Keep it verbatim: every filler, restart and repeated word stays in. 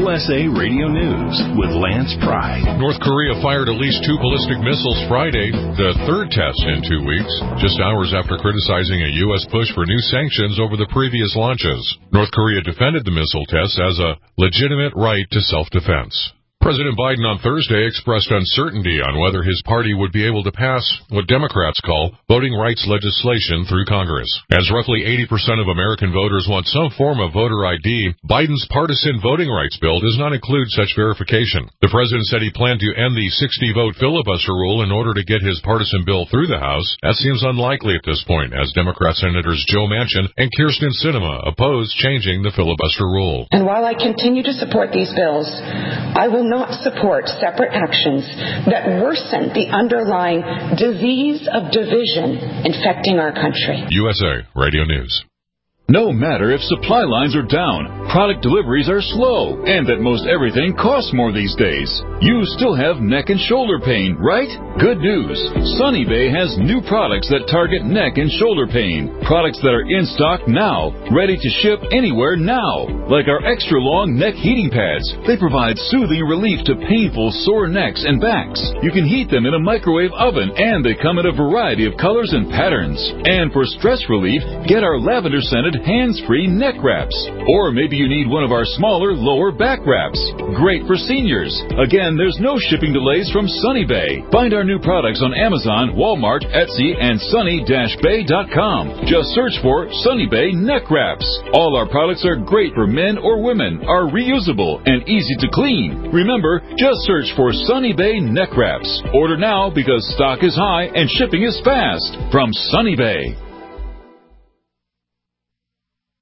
U S A Radio News with Lance Pride. North Korea fired at least two ballistic missiles Friday, the third test in two weeks, just hours after criticizing a U S push for new sanctions over the previous launches. North Korea defended the missile tests as a legitimate right to self-defense. President Biden on Thursday expressed uncertainty on whether his party would be able to pass what Democrats call voting rights legislation through Congress. As roughly eighty percent of American voters want some form of voter I D, Biden's partisan voting rights bill does not include such verification. The president said he planned to end the sixty-vote filibuster rule in order to get his partisan bill through the House. That seems unlikely at this point, as Democrat Senators Joe Manchin and Kyrsten Sinema oppose changing the filibuster rule. And while I continue to support these bills, I will not support separate actions that worsen the underlying disease of division infecting our country. U S A Radio News. No matter if supply lines are down, product deliveries are slow, and that most everything costs more these days, you still have neck and shoulder pain, right? Good news. Sunny Bay has new products that target neck and shoulder pain. Products that are in stock now, ready to ship anywhere now. Like our extra long neck heating pads. They provide soothing relief to painful sore necks and backs. You can heat them in a microwave oven, and they come in a variety of colors and patterns. And for stress relief, get our lavender scented hands-free neck wraps. Or maybe you need one of our smaller lower back wraps. Great for seniors. Again, there's no shipping delays from Sunny Bay. Find our new products on Amazon, Walmart, Etsy, and sunny dash bay dot com. Just search for Sunny Bay neck wraps. All our products are great for men or women, are reusable, and easy to clean. Remember, just search for Sunny Bay neck wraps. Order now because stock is high and shipping is fast. From Sunny Bay.